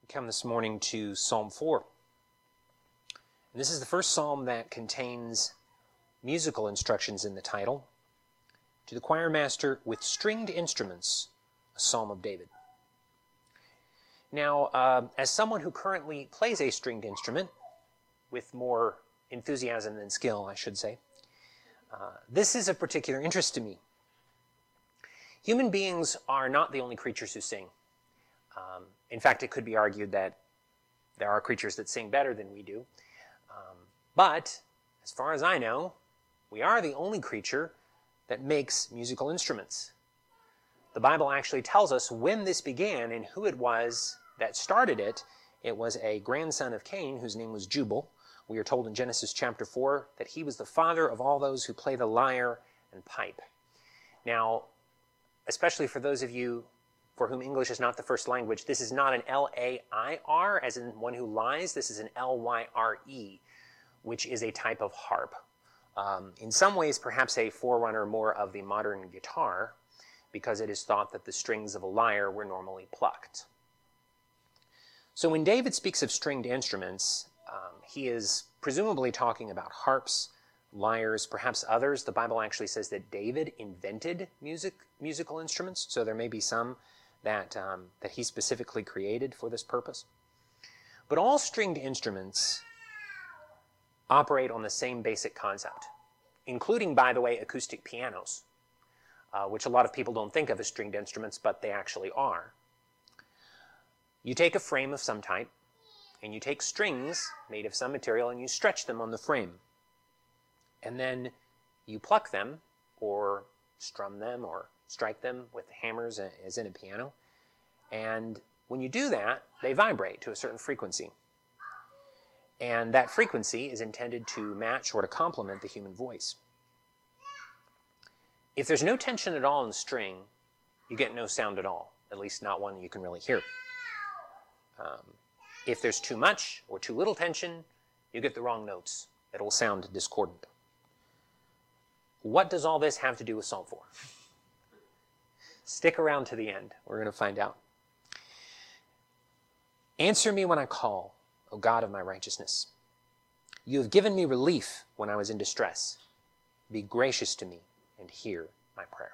We come this morning to Psalm 4. And this is the first psalm that contains musical instructions in the title. To the choir master with stringed instruments, a psalm of David. Now, as someone who currently plays a stringed instrument, with more enthusiasm than skill, I should say, this is of particular interest to me. Human beings are not the only creatures who sing. In fact, it could be argued that there are creatures that sing better than we do. But, as far as I know, we are the only creature that makes musical instruments. The Bible actually tells us when this began and who it was that started it. It was a grandson of Cain whose name was Jubal. We are told in Genesis chapter 4 that he was the father of all those who play the lyre and pipe. Now, especially for those of you for whom English is not the first language, this is not an L-A-I-R, as in one who lies. This is an L-Y-R-E, which is a type of harp. In some ways, perhaps a forerunner more of the modern guitar, because it is thought that the strings of a lyre were normally plucked. So when David speaks of stringed instruments, he is presumably talking about harps, lyres, perhaps others. The Bible actually says that David invented musical instruments, so there may be some that he specifically created for this purpose. But all stringed instruments operate on the same basic concept, including, by the way, acoustic pianos, which a lot of people don't think of as stringed instruments, but they actually are. You take a frame of some type, and you take strings made of some material, and you stretch them on the frame. And then you pluck them, or strum them, or strike them with hammers, as in a piano. And when you do that, they vibrate to a certain frequency. And that frequency is intended to match or to complement the human voice. If there's no tension at all in the string, you get no sound at all, at least not one you can really hear. If there's too much or too little tension, you get the wrong notes. It will sound discordant. What does all this have to do with Psalm 4? Stick around to the end. We're going to find out. Answer me when I call, O God of my righteousness. You have given me relief when I was in distress. Be gracious to me and hear my prayer.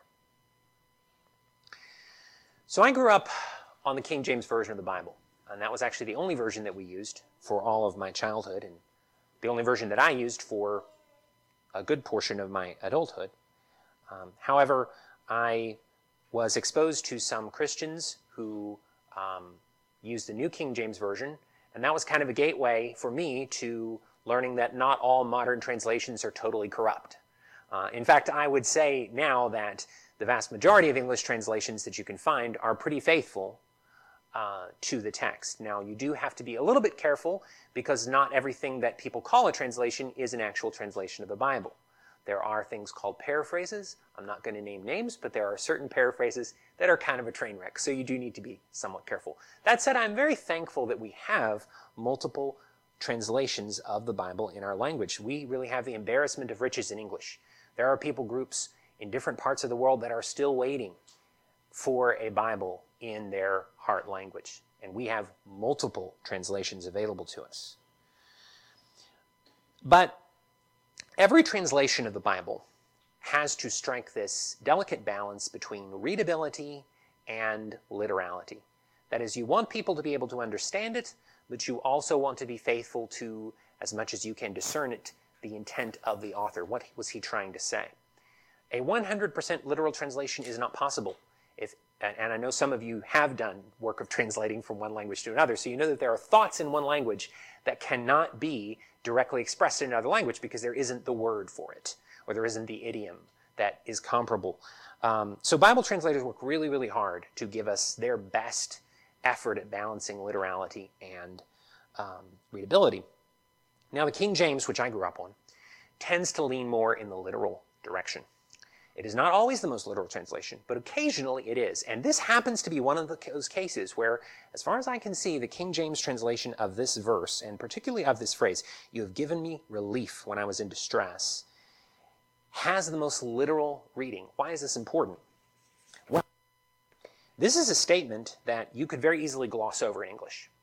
So I grew up on the King James Version of the Bible, and that was actually the only version that we used for all of my childhood, and the only version that I used for a good portion of my adulthood. However, I was exposed to some Christians who used the New King James Version, and that was kind of a gateway for me to learning that not all modern translations are totally corrupt. In fact, I would say now that the vast majority of English translations that you can find are pretty faithful to the text. Now, you do have to be a little bit careful because not everything that people call a translation is an actual translation of the Bible. There are things called paraphrases. I'm not going to name names, but there are certain paraphrases that are kind of a train wreck, so you do need to be somewhat careful. That said, I'm very thankful that we have multiple translations of the Bible in our language. We really have the embarrassment of riches in English. There are people groups in different parts of the world that are still waiting for a Bible in their heart language, and we have multiple translations available to us. But every translation of the Bible has to strike this delicate balance between readability and literality. That is, you want people to be able to understand it, but you also want to be faithful to, as much as you can discern it, the intent of the author. What was he trying to say? A 100% literal translation is not possible. And I know some of you have done work of translating from one language to another, so you know that there are thoughts in one language that cannot be directly expressed in another language because there isn't the word for it, or there isn't the idiom that is comparable. So Bible translators work really, really hard to give us their best effort at balancing literality and readability. Now, the King James, which I grew up on, tends to lean more in the literal direction. It is not always the most literal translation, but occasionally it is. And this happens to be one of those cases where, as far as I can see, the King James translation of this verse, and particularly of this phrase, "You have given me relief when I was in distress," has the most literal reading. Why is this important? Well, this is a statement that you could very easily gloss over in English.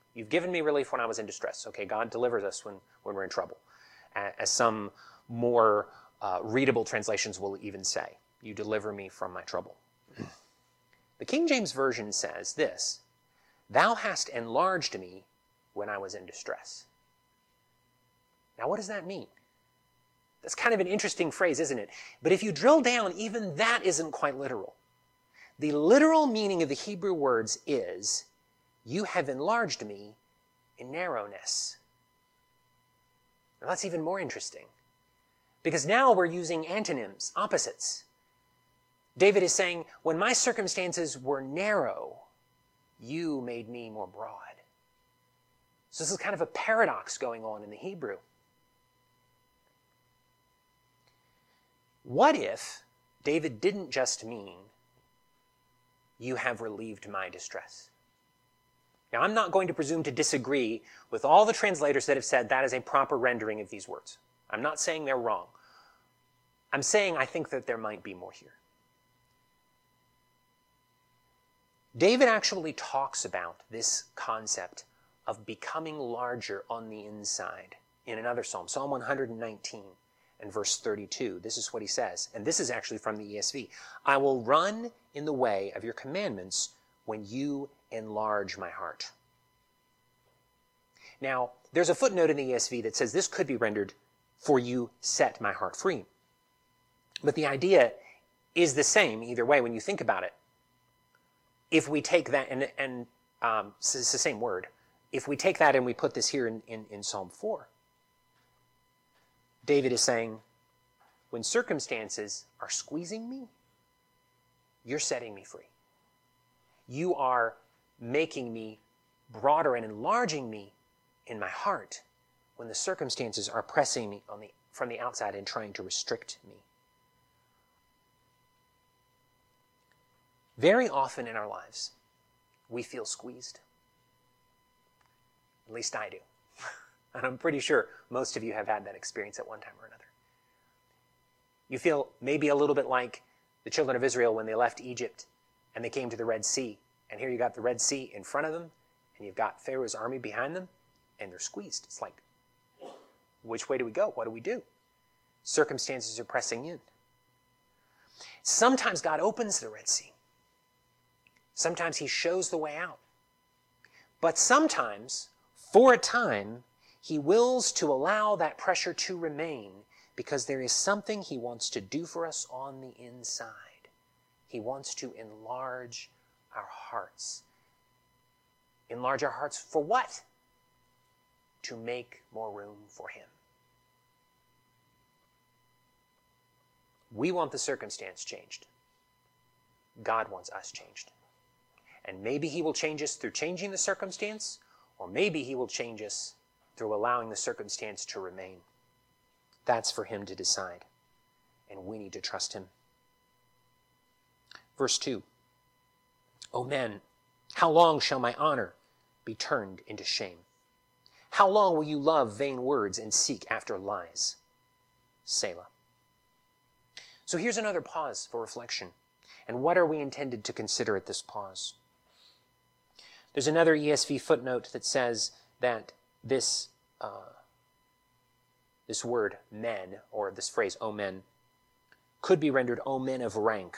You've given me relief when I was in distress. Okay, God delivers us when we're in trouble. As some more readable translations will even say, you deliver me from my trouble. The King James Version says this, thou hast enlarged me when I was in distress. Now, what does that mean? That's kind of an interesting phrase, isn't it? But if you drill down, even that isn't quite literal. The literal meaning of the Hebrew words is, you have enlarged me in narrowness. Now, that's even more interesting. Because now we're using antonyms, opposites. David is saying, when my circumstances were narrow, you made me more broad. So this is kind of a paradox going on in the Hebrew. What if David didn't just mean, you have relieved my distress? Now, I'm not going to presume to disagree with all the translators that have said that is a proper rendering of these words. I'm not saying they're wrong. I'm saying I think that there might be more here. David actually talks about this concept of becoming larger on the inside in another psalm, Psalm 119 and verse 32. This is what he says, and this is actually from the ESV. I will run in the way of your commandments when you enlarge my heart. Now, there's a footnote in the ESV that says this could be rendered, for you set my heart free. But the idea is the same either way when you think about it. If we take that, and it's the same word, if we take that and we put this here in Psalm 4, David is saying, when circumstances are squeezing me, you're setting me free. You are making me broader and enlarging me in my heart when the circumstances are pressing me from the outside and trying to restrict me. Very often in our lives, we feel squeezed. At least I do. And I'm pretty sure most of you have had that experience at one time or another. You feel maybe a little bit like the children of Israel when they left Egypt and they came to the Red Sea. And here you got the Red Sea in front of them, and you've got Pharaoh's army behind them, and they're squeezed. It's like, which way do we go? What do we do? Circumstances are pressing in. Sometimes God opens the Red Sea. Sometimes he shows the way out. But sometimes, for a time, he wills to allow that pressure to remain because there is something he wants to do for us on the inside. He wants to enlarge our hearts. Enlarge our hearts for what? To make more room for him. We want the circumstance changed. God wants us changed. And maybe he will change us through changing the circumstance, or maybe he will change us through allowing the circumstance to remain. That's for him to decide. And we need to trust him. Verse 2. O men, how long shall my honor be turned into shame? How long will you love vain words and seek after lies? Selah. So here's another pause for reflection. And what are we intended to consider at this pause? There's another ESV footnote that says that this word, men, or this phrase, O men, could be rendered, O men of rank.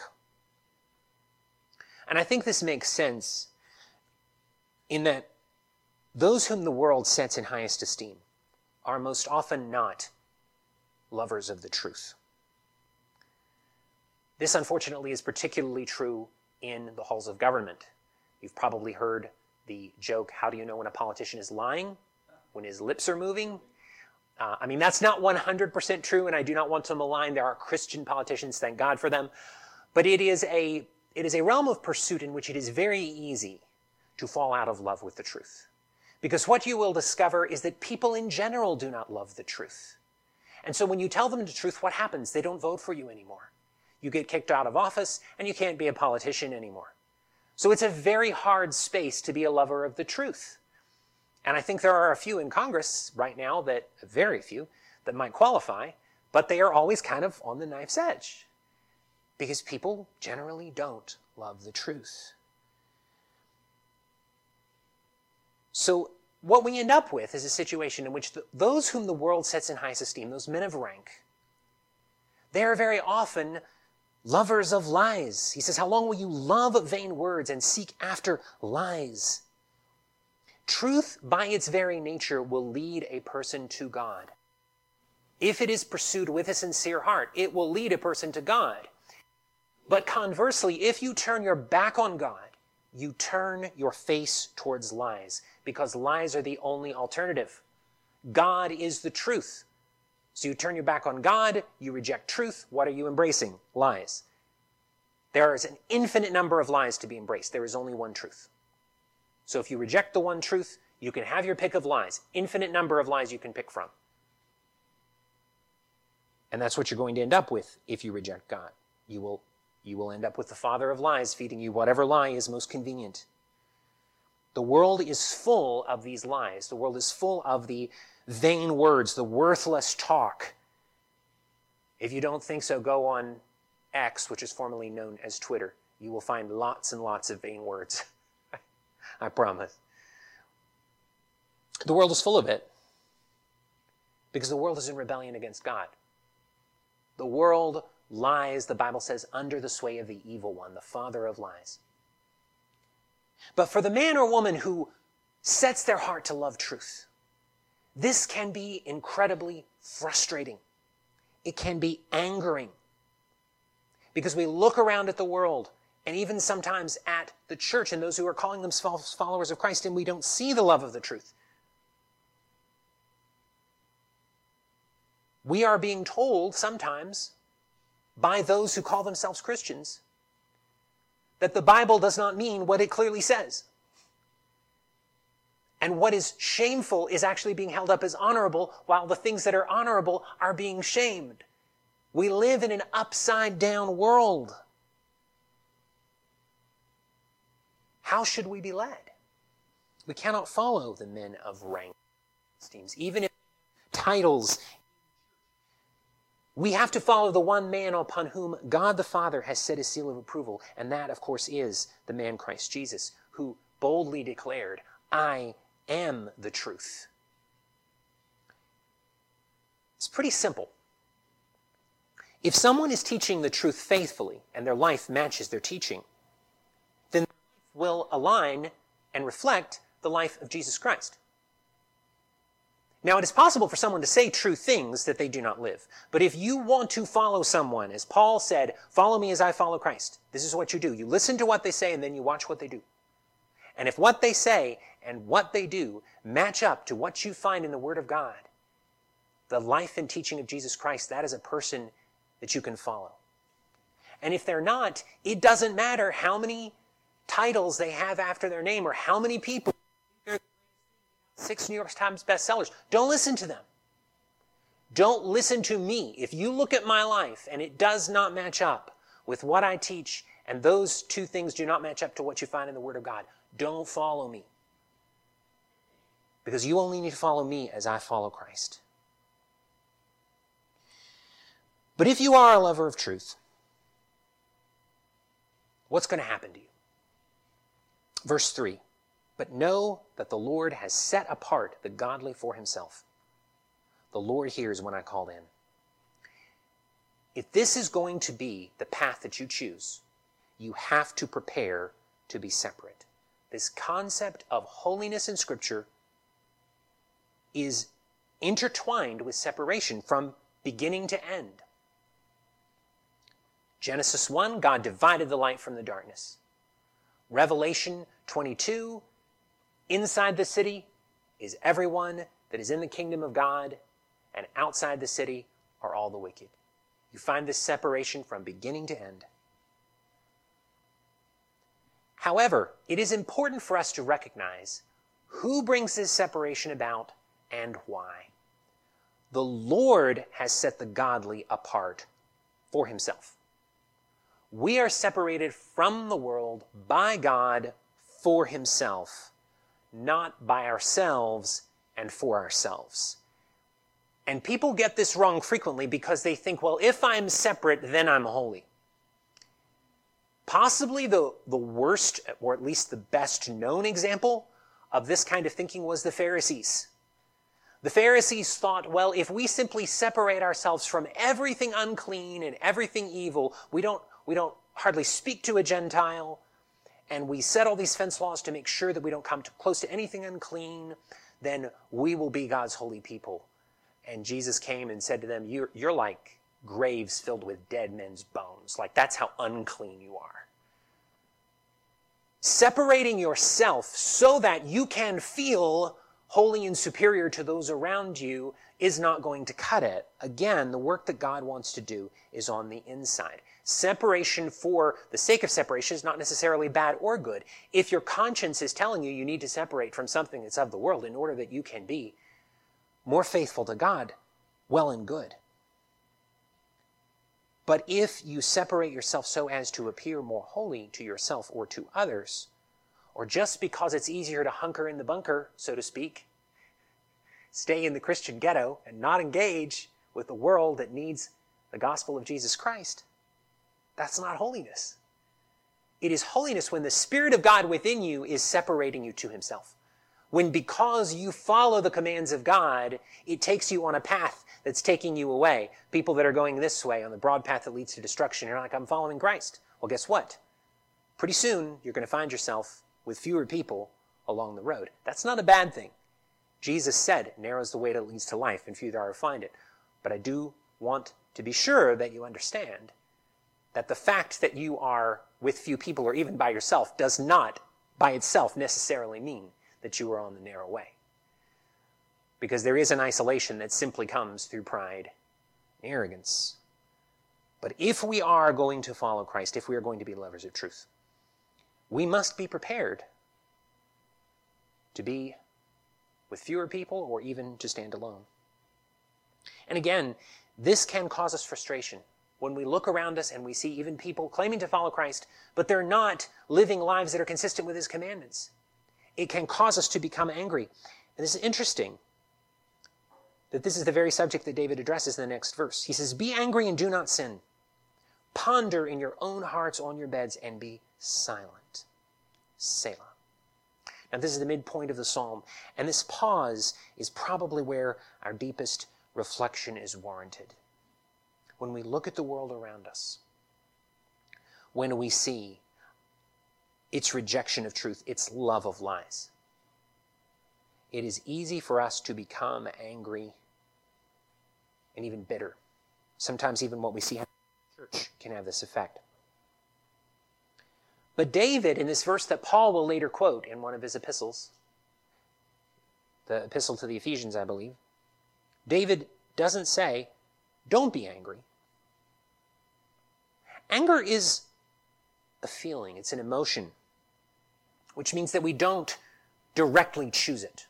And I think this makes sense in that those whom the world sets in highest esteem are most often not lovers of the truth. This, unfortunately, is particularly true in the halls of government. You've probably heard the joke, how do you know when a politician is lying? When his lips are moving? That's not 100% true, and I do not want to malign. There are Christian politicians, thank God for them. But it is a realm of pursuit in which it is very easy to fall out of love with the truth. Because what you will discover is that people in general do not love the truth. And so when you tell them the truth, what happens? They don't vote for you anymore. You get kicked out of office, and you can't be a politician anymore. So it's a very hard space to be a lover of the truth. And I think there are a few in Congress right now, very few, that might qualify, but they are always kind of on the knife's edge. Because people generally don't love the truth. So what we end up with is a situation in which those whom the world sets in highest esteem, those men of rank, they are very often lovers of lies. He says, how long will you love vain words and seek after lies? Truth, by its very nature, will lead a person to God. If it is pursued with a sincere heart, it will lead a person to God. But conversely, if you turn your back on God, you turn your face towards lies, because lies are the only alternative. God is the truth. So you turn your back on God, you reject truth. What are you embracing? Lies. There is an infinite number of lies to be embraced. There is only one truth. So if you reject the one truth, you can have your pick of lies. Infinite number of lies you can pick from. And that's what you're going to end up with if you reject God. You will end up with the father of lies feeding you whatever lie is most convenient. The world is full of these lies. The world is full of the vain words, the worthless talk. If you don't think so, go on X, which is formerly known as Twitter. You will find lots and lots of vain words. I promise. The world is full of it because the world is in rebellion against God. The world lies, the Bible says, under the sway of the evil one, the father of lies. But for the man or woman who sets their heart to love truth, this can be incredibly frustrating. It can be angering. Because we look around at the world, and even sometimes at the church and those who are calling themselves followers of Christ, and we don't see the love of the truth. We are being told sometimes by those who call themselves Christians that the Bible does not mean what it clearly says. And what is shameful is actually being held up as honorable, while the things that are honorable are being shamed. We live in an upside-down world. How should we be led? We cannot follow the men of rank, even if titles. We have to follow the one man upon whom God the Father has set his seal of approval, and that, of course, is the man Christ Jesus, who boldly declared, I am the truth. It's pretty simple. If someone is teaching the truth faithfully, and their life matches their teaching, then their life will align and reflect the life of Jesus Christ. Now, it is possible for someone to say true things that they do not live. But if you want to follow someone, as Paul said, follow me as I follow Christ, this is what you do. You listen to what they say, and then you watch what they do. And if what they say and what they do match up to what you find in the Word of God, the life and teaching of Jesus Christ, that is a person that you can follow. And if they're not, it doesn't matter how many titles they have after their name or how many people 6 New York Times bestsellers. Don't listen to them. Don't listen to me. If you look at my life and it does not match up with what I teach, and those two things do not match up to what you find in the Word of God, don't follow me. Because you only need to follow me as I follow Christ. But if you are a lover of truth, what's going to happen to you? Verse 3. But know that the Lord has set apart the godly for himself. The Lord hears when I call in. If this is going to be the path that you choose, you have to prepare to be separate. This concept of holiness in Scripture is intertwined with separation from beginning to end. Genesis 1, God divided the light from the darkness. Revelation 22, inside the city is everyone that is in the kingdom of God, and outside the city are all the wicked. You find this separation from beginning to end. However, it is important for us to recognize who brings this separation about and why. The Lord has set the godly apart for himself. We are separated from the world by God for himself, not by ourselves and for ourselves. And people get this wrong frequently because they think, well, if I'm separate, then I'm holy. Possibly the worst, or at least the best known example of this kind of thinking was the Pharisees. The Pharisees thought, well, if we simply separate ourselves from everything unclean and everything evil, we don't hardly speak to a Gentile, and we set all these fence laws to make sure that we don't come too close to anything unclean, then we will be God's holy people. And Jesus came and said to them, you're like graves filled with dead men's bones. Like, that's how unclean you are. Separating yourself so that you can feel holy and superior to those around you is not going to cut it. Again, the work that God wants to do is on the inside. Separation for the sake of separation is not necessarily bad or good. If your conscience is telling you need to separate from something that's of the world in order that you can be more faithful to God, well and good. But if you separate yourself so as to appear more holy to yourself or to others, or just because it's easier to hunker in the bunker, so to speak, stay in the Christian ghetto and not engage with the world that needs the gospel of Jesus Christ, that's not holiness. It is holiness when the Spirit of God within you is separating you to himself. When because you follow the commands of God, it takes you on a path that's taking you away. People that are going this way on the broad path that leads to destruction, you're like, I'm following Christ. Well, guess what? Pretty soon, you're going to find yourself with fewer people along the road. That's not a bad thing. Jesus said, narrow is the way that leads to life, and few there are who find it. But I do want to be sure that you understand that the fact that you are with few people or even by yourself does not by itself necessarily mean that you are on the narrow way. Because there is an isolation that simply comes through pride and arrogance. But if we are going to follow Christ, if we are going to be lovers of truth, we must be prepared to be with fewer people or even to stand alone. And again, this can cause us frustration when we look around us and we see even people claiming to follow Christ, but they're not living lives that are consistent with his commandments. It can cause us to become angry. And this is interesting, that this is the very subject that David addresses in the next verse. He says, be angry and do not sin. Ponder in your own hearts on your beds and be silent. Selah. Now this is the midpoint of the psalm, and this pause is probably where our deepest reflection is warranted. When we look at the world around us, when we see its rejection of truth, its love of lies, it is easy for us to become angry and even bitter. Sometimes even what we see in the church can have this effect. But David, in this verse that Paul will later quote in one of his epistles, the epistle to the Ephesians, I believe, David doesn't say, don't be angry. Anger is a feeling, it's an emotion, which means that we don't directly choose it.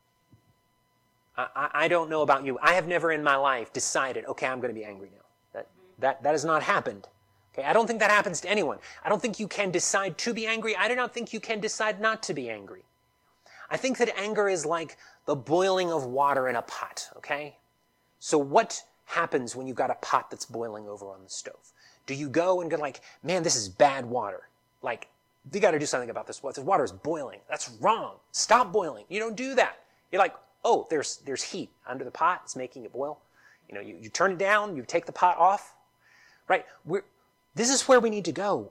I don't know about you. I have never in my life decided, okay, I'm going to be angry now. That has not happened. Okay, I don't think that happens to anyone. I don't think you can decide to be angry. I do not think you can decide not to be angry. I think that anger is like the boiling of water in a pot, okay? So what happens when you've got a pot that's boiling over on the stove? Do you go and go like, man, this is bad water. Like, you got to do something about this. This water is boiling. That's wrong. Stop boiling. You don't do that. You're like, oh, there's heat under the pot. It's making it boil. You know, you turn it down. You take the pot off. Right? This is where we need to go.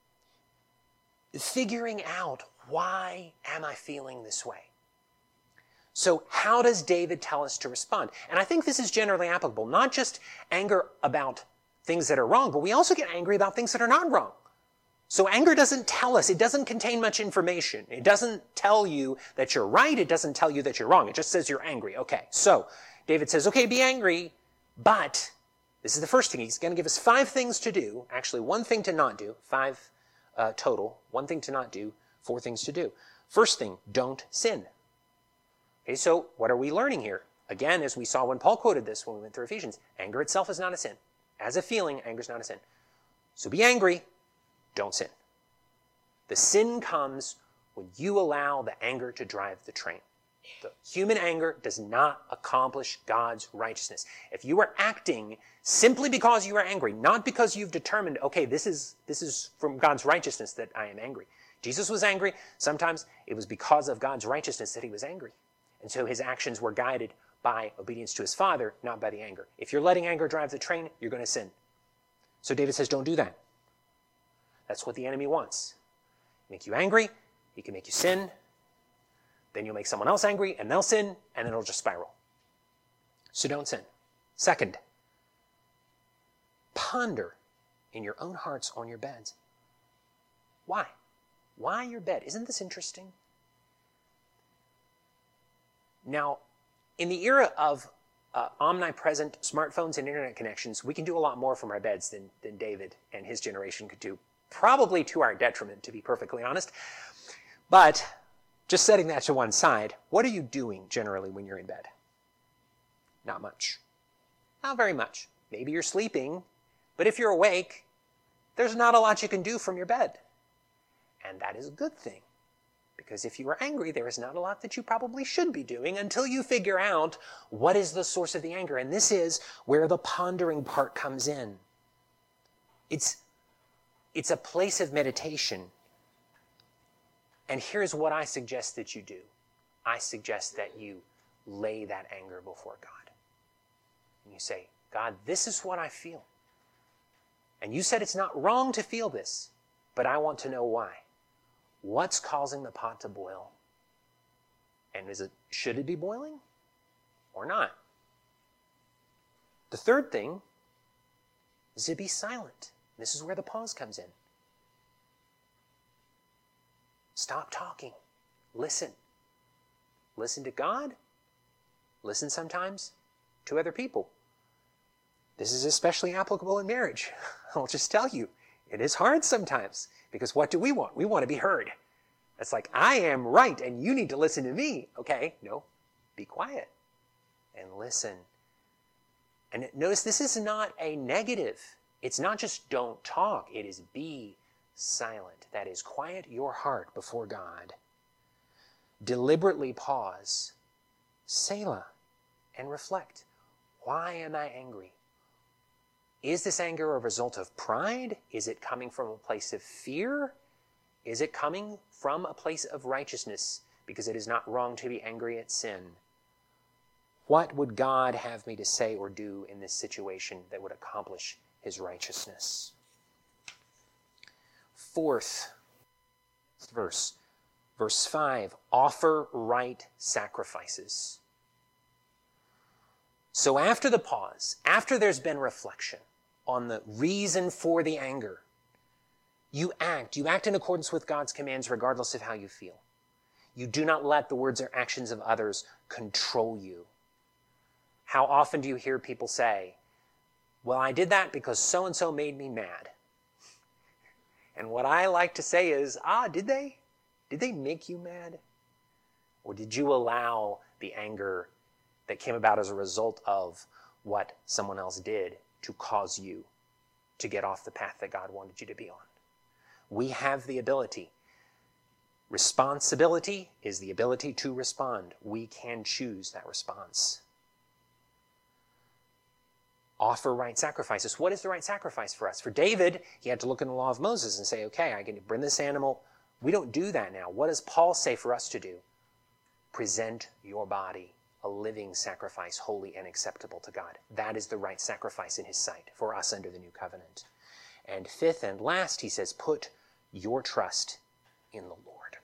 Figuring out, why am I feeling this way? So how does David tell us to respond? And I think this is generally applicable, not just anger about things that are wrong, but we also get angry about things that are not wrong. So anger doesn't tell us, it doesn't contain much information. It doesn't tell you that you're right, it doesn't tell you that you're wrong. It just says you're angry. Okay, so David says, okay, be angry, but this is the first thing. He's going to give us 5 things to do, actually 1 thing to not do, 5 total, 1 thing to not do, 4 things to do. First thing, don't sin. Okay, so what are we learning here? Again, as we saw when Paul quoted this when we went through Ephesians, anger itself is not a sin. As a feeling, anger is not a sin. So be angry, don't sin. The sin comes when you allow the anger to drive the train. The human anger does not accomplish God's righteousness. If you are acting simply because you are angry, not because you've determined, okay, this is from God's righteousness that I am angry. Jesus was angry. Sometimes it was because of God's righteousness that he was angry. And so his actions were guided by obedience to his Father, not by the anger. If you're letting anger drive the train, you're going to sin. So David says, don't do that. That's what the enemy wants. Make you angry. He can make you sin. Then you'll make someone else angry, and they'll sin, and it'll just spiral. So don't sin. Second, ponder in your own hearts on your beds. Why? Why your bed? Isn't this interesting? Now, in the era of omnipresent smartphones and internet connections, we can do a lot more from our beds than David and his generation could do. Probably to our detriment, to be perfectly honest. But just setting that to one side, what are you doing generally when you're in bed? Not much. Not very much. Maybe you're sleeping, but if you're awake, there's not a lot you can do from your bed. And that is a good thing. Because if you are angry, there is not a lot that you probably should be doing until you figure out what is the source of the anger. And this is where the pondering part comes in. It's a place of meditation. And here's what I suggest that you do. I suggest that you lay that anger before God. And you say, God, this is what I feel. And you said it's not wrong to feel this, but I want to know why. What's causing the pot to boil? And should it be boiling or not? The third thing is to be silent. This is where the pause comes in. Stop talking. Listen. Listen to God. Listen sometimes to other people. This is especially applicable in marriage. I'll just tell you, it is hard sometimes. Because what do we want? We want to be heard. It's like, I am right and you need to listen to me. Okay, no, be quiet and listen. And notice this is not a negative. It's not just don't talk. It is be silent. That is, quiet your heart before God. Deliberately pause, Selah, and reflect. Why am I angry? Is this anger a result of pride? Is it coming from a place of fear? Is it coming from a place of righteousness? Because it is not wrong to be angry at sin. What would God have me to say or do in this situation that would accomplish his righteousness? Fourth verse, verse 5, offer right sacrifices. So after the pause, after there's been reflection on the reason for the anger, you act in accordance with God's commands regardless of how you feel. You do not let the words or actions of others control you. How often do you hear people say, well, I did that because so-and-so made me mad. And what I like to say is, did they? Did they make you mad? Or did you allow the anger that came about as a result of what someone else did to cause you to get off the path that God wanted you to be on? We have the ability. Responsibility is the ability to respond. We can choose that response. Offer right sacrifices. What is the right sacrifice for us? For David, he had to look in the law of Moses and say, okay, I can bring this animal. We don't do that now. What does Paul say for us to do? Present your body a living sacrifice, holy and acceptable to God. That is the right sacrifice in his sight for us under the new covenant. And fifth and last, he says, put your trust in the Lord.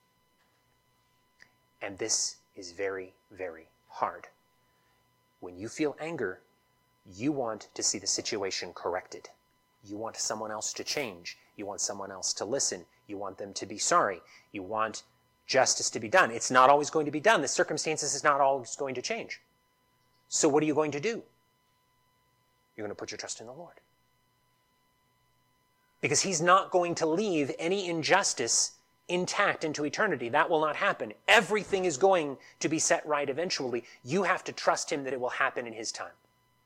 And this is very, very hard. When you feel anger, you want to see the situation corrected. You want someone else to change. You want someone else to listen. You want them to be sorry. You want justice to be done. It's not always going to be done. The circumstances is not always going to change. So what are you going to do? You're going to put your trust in the Lord. Because he's not going to leave any injustice intact into eternity. That will not happen. Everything is going to be set right eventually. You have to trust him that it will happen in his time.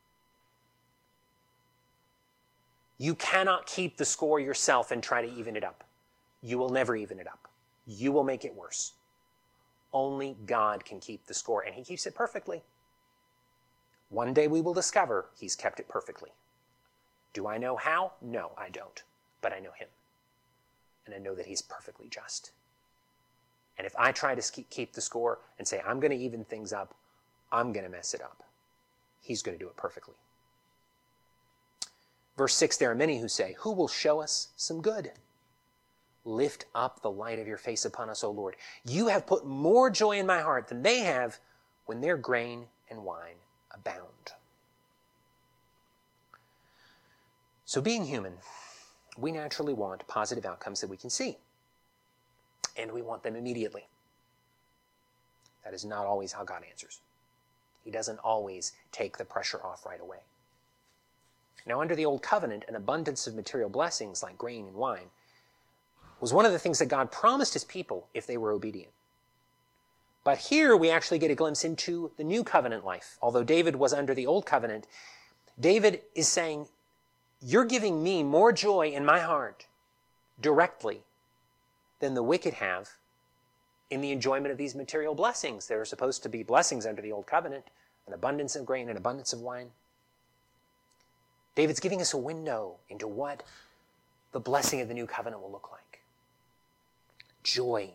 You cannot keep the score yourself and try to even it up. You will never even it up. You will make it worse. Only God can keep the score, and he keeps it perfectly. One day we will discover he's kept it perfectly. Do I know how? No, I don't. But I know him. and I know that he's perfectly just. And if I try to keep the score and say, I'm going to even things up, I'm going to mess it up. He's going to do it perfectly. Verse 6, there are many who say, who will show us some good? Lift up the light of your face upon us, O Lord. You have put more joy in my heart than they have when their grain and wine abound. So being human, we naturally want positive outcomes that we can see. And we want them immediately. That is not always how God answers. He doesn't always take the pressure off right away. Now, under the Old Covenant, an abundance of material blessings like grain and wine was one of the things that God promised his people if they were obedient. But here we actually get a glimpse into the New Covenant life. Although David was under the Old Covenant, David is saying, you're giving me more joy in my heart directly than the wicked have in the enjoyment of these material blessings. There are supposed to be blessings under the Old Covenant, an abundance of grain, an abundance of wine. David's giving us a window into what the blessing of the New Covenant will look like. Joy.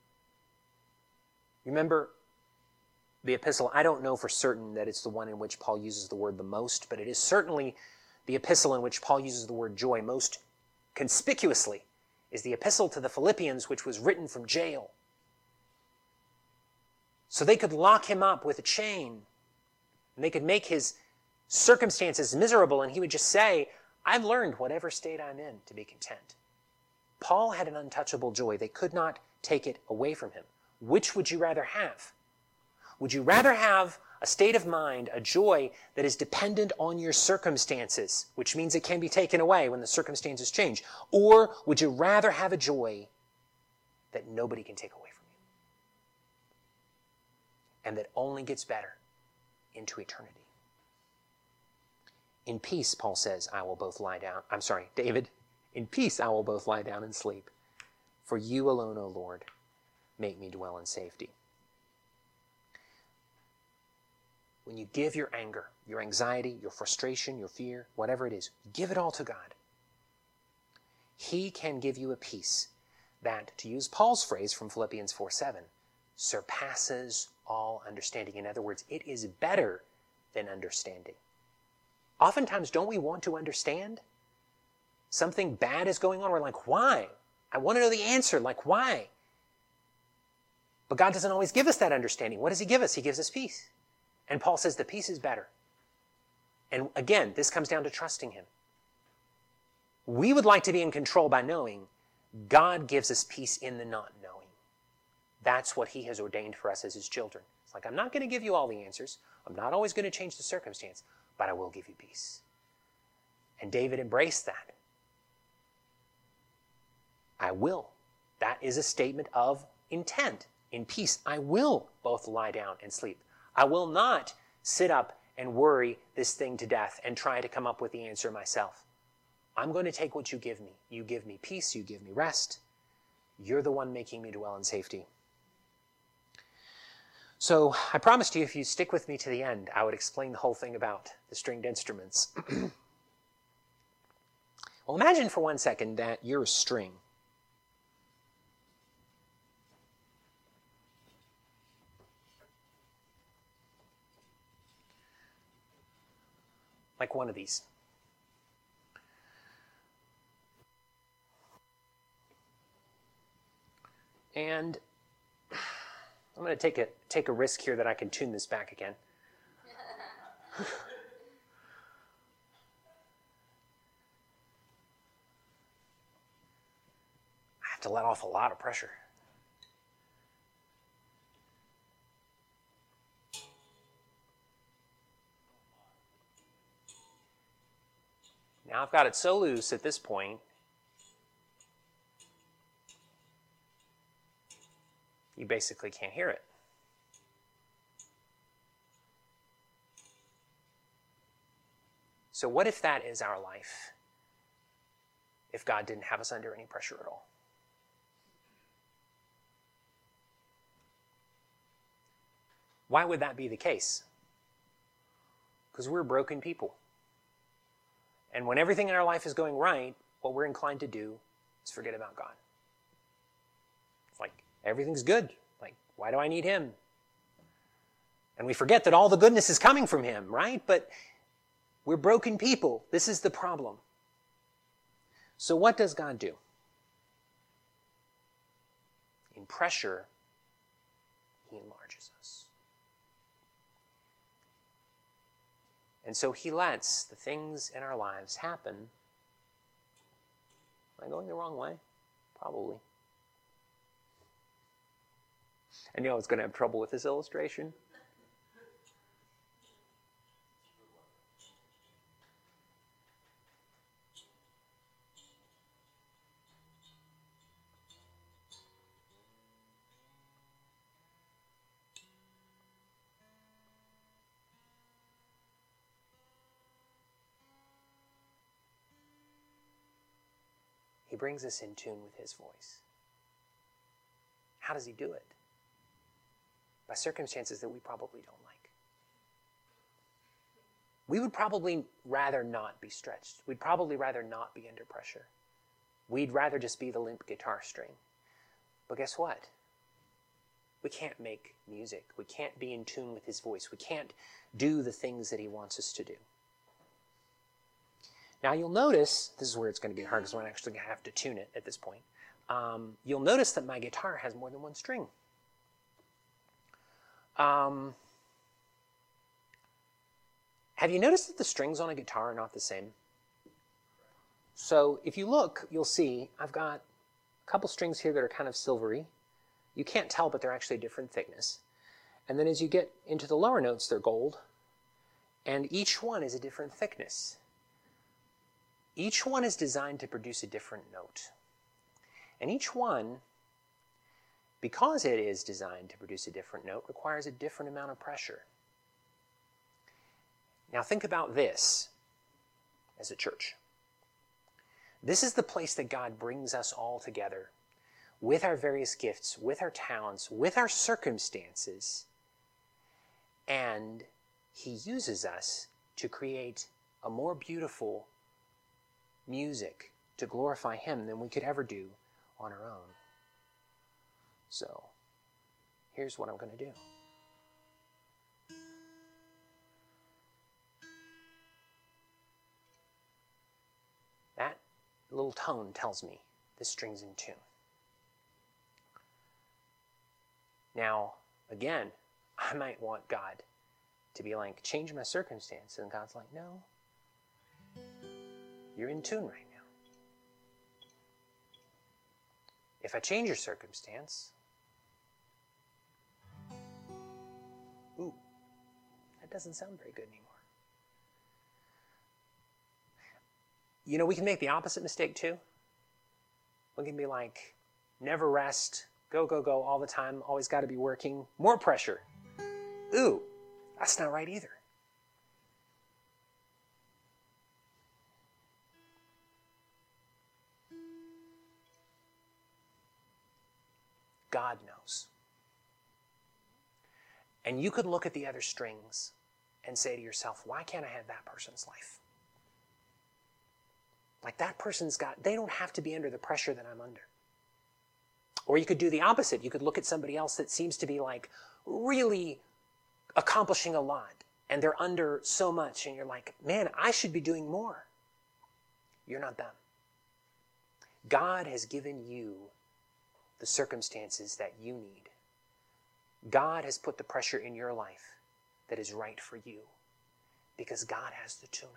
Remember the epistle, I don't know for certain that it's the one in which Paul uses the word the most, but it is certainly the epistle in which Paul uses the word joy most conspicuously is the epistle to the Philippians, which was written from jail. So they could lock him up with a chain, and they could make his circumstances miserable, and he would just say, I've learned whatever state I'm in to be content. Paul had an untouchable joy. They could not take it away from him. Which would you rather have? Would you rather have a state of mind, a joy that is dependent on your circumstances, which means it can be taken away when the circumstances change? Or would you rather have a joy that nobody can take away from you? And that only gets better into eternity. In peace, Paul says, David, in peace I will both lie down and sleep. For you alone, O Lord, make me dwell in safety. When you give your anger, your anxiety, your frustration, your fear, whatever it is, give it all to God. He can give you a peace that, to use Paul's phrase from Philippians 4:7, surpasses all understanding. In other words, it is better than understanding. Oftentimes, don't we want to understand? Something bad is going on. We're like, why? I want to know the answer. Like, why? But God doesn't always give us that understanding. What does he give us? He gives us peace. And Paul says the peace is better. And again, this comes down to trusting him. We would like to be in control by knowing. God gives us peace in the not knowing. That's what he has ordained for us as his children. It's like, I'm not going to give you all the answers. I'm not always going to change the circumstance, but I will give you peace. And David embraced that. I will. That is a statement of intent. In peace, I will both lie down and sleep. I will not sit up and worry this thing to death and try to come up with the answer myself. I'm going to take what you give me. You give me peace. You give me rest. You're the one making me dwell in safety. So I promised you if you stick with me to the end, I would explain the whole thing about the stringed instruments. Well, imagine for 1 second that you're a string. Like one of these. And I'm going to take a risk here that I can tune this back again. I have to let off a lot of pressure. Now I've got it so loose at this point, you basically can't hear it. So what if that is our life? If God didn't have us under any pressure at all? Why would that be the case? Because we're broken people. And when everything in our life is going right, what we're inclined to do is forget about God. Everything's good. Like, why do I need him? And we forget that all the goodness is coming from him, right? But we're broken people. This is the problem. So what does God do? In pressure, he enlarges us. And so he lets the things in our lives happen. Am I going the wrong way? Probably. I know I was going to have trouble with this illustration. He brings us in tune with his voice. How does he do it? By circumstances that we probably don't like. We would probably rather not be stretched. We'd probably rather not be under pressure. We'd rather just be the limp guitar string. But guess what? We can't make music. We can't be in tune with his voice. We can't do the things that he wants us to do. Now you'll notice, this is where it's going to get hard because we're actually going to have to tune it at this point. You'll notice that my guitar has more than one string. Have you noticed that the strings on a guitar are not the same? So if you look, you'll see I've got a couple strings here that are kind of silvery. You can't tell, but they're actually a different thickness. And then as you get into the lower notes, they're gold. And each one is a different thickness. Each one is designed to produce a different note. And each one, because it is designed to produce a different note, requires a different amount of pressure. Now think about this as a church. This is the place that God brings us all together with our various gifts, with our talents, with our circumstances, and he uses us to create a more beautiful music to glorify him than we could ever do on our own. So, here's what I'm going to do. That little tone tells me this string's in tune. Now, again, I might want God to be like, change my circumstance. And God's like, no, you're in tune right now. If I change your circumstance, ooh, that doesn't sound very good anymore. You know, we can make the opposite mistake too. We can be like, never rest, go, go, go all the time, always got to be working, more pressure. Ooh, that's not right either. God knows. And you could look at the other strings and say to yourself, why can't I have that person's life? Like that person's got, they don't have to be under the pressure that I'm under. Or you could do the opposite. You could look at somebody else that seems to be like really accomplishing a lot and they're under so much and you're like, man, I should be doing more. You're not them. God has given you the circumstances that you need. God has put the pressure in your life that is right for you because God has the tuner.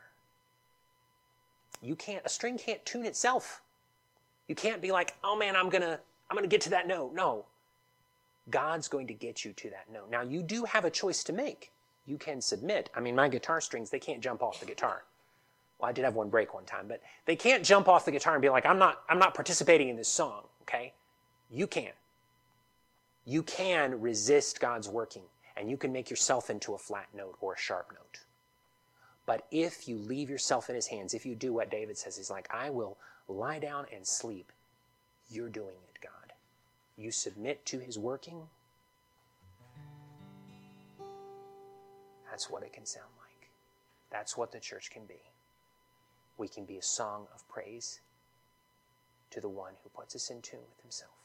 A string can't tune itself. You can't be like, oh man, I'm gonna get to that note. No. God's going to get you to that note. Now you do have a choice to make. You can submit. I mean, my guitar strings, they can't jump off the guitar. Well, I did have one break one time, but they can't jump off the guitar and be like, I'm not participating in this song, okay? You can. You can resist God's working, and you can make yourself into a flat note or a sharp note. But if you leave yourself in his hands, if you do what David says, he's like, I will lie down and sleep, you're doing it, God. You submit to his working. That's what it can sound like. That's what the church can be. We can be a song of praise to the one who puts us in tune with himself.